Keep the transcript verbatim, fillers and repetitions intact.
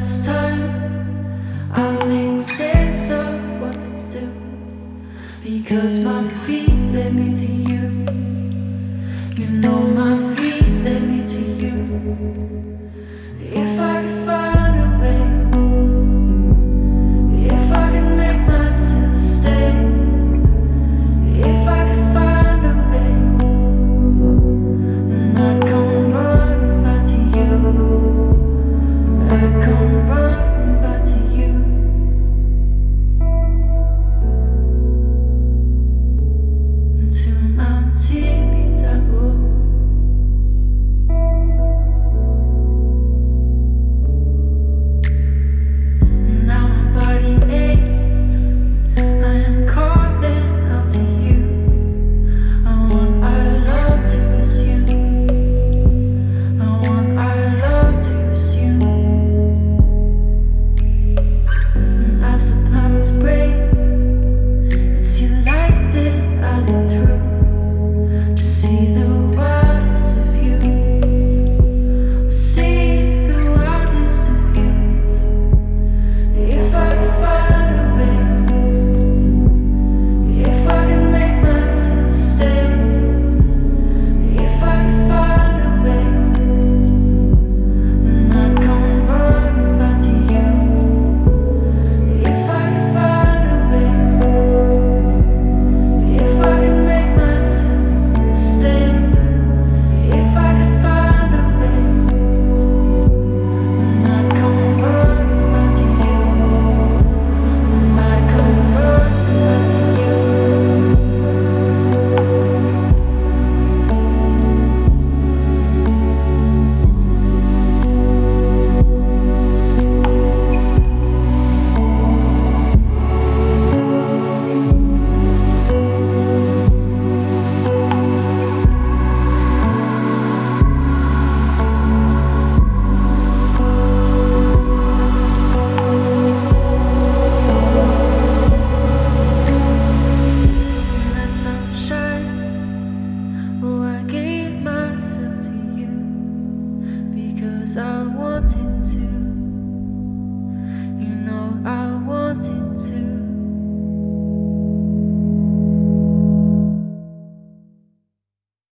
last time I made sense of what to do, because my feet led me to you. You know my feet led me to you. If I could find a way, if I could make myself stay, if I could find a way, then I'd come running back to you. I'd come running back to you. To Mount Tibidabo. Now my body aches. I am calling out to you. I want our love to resume. I want our love to resume. And as the panels break, it's your light that I lit through to see the wildest of views. See the wildest of views. If I could find a way, if I could make myself stay, if I could find a way, then I'd come running back to you. If I could find a way, if I could make myself stay, if I could find a way, then I'd come running back to you. Then I'd come running back to you. And that sunshine, oh, I gave myself to you because I wanted